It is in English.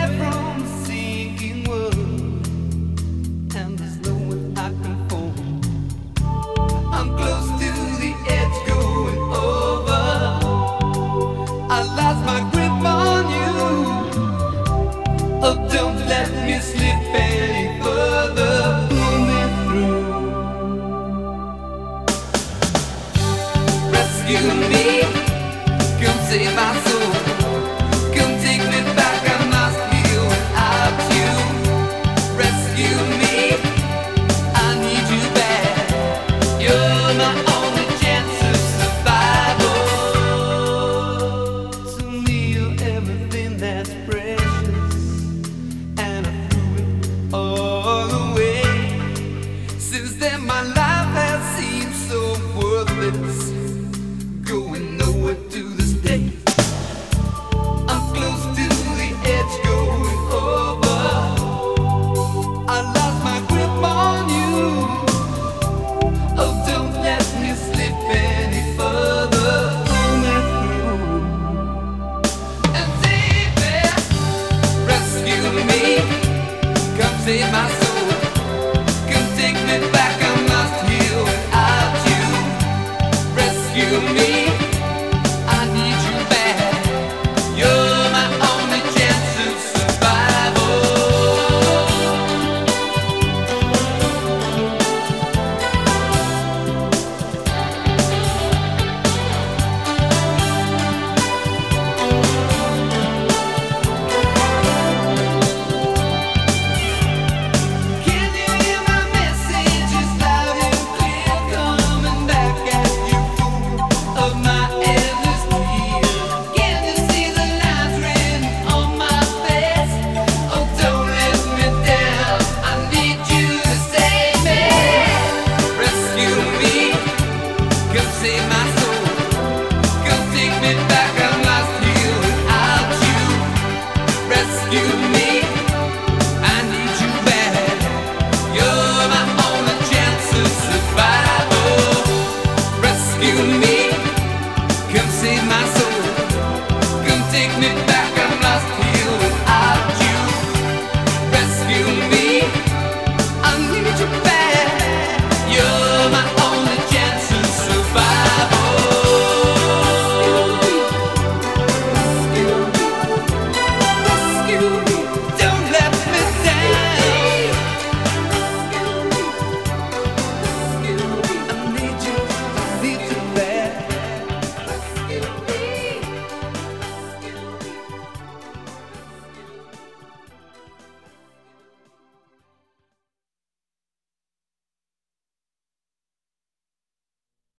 from a sinking world, and there's no one I can phone. I'm close to the edge, going over. I lost my grip on you. Oh, don't let me slip any further. Pull me through. Rescue me. Come save my soul. Come take me back. I'm lost here without you. Rescue me. I need you back. You're my only chance of survival. To me, you're everything that's precious, and I threw it all away. Since then, my life has seemed so worthless, going nowhere to this day. I'm close to the edge, going over. I lost my grip on you. Oh, don't let me slip any further. Pull me through. And baby, rescue me. Come save my soul. Come take me back. I'm lost here without you. Rescue me. I need you back. You're my only chance of survival. Can you hear my messages loud and clear, coming back at you, fool of my endless tears? Can you see the lines written on my face? Oh, don't let me down. I need you to save me. Rescue me. Come save my soul. Come take me back. I'm lost here without you. Rescue me.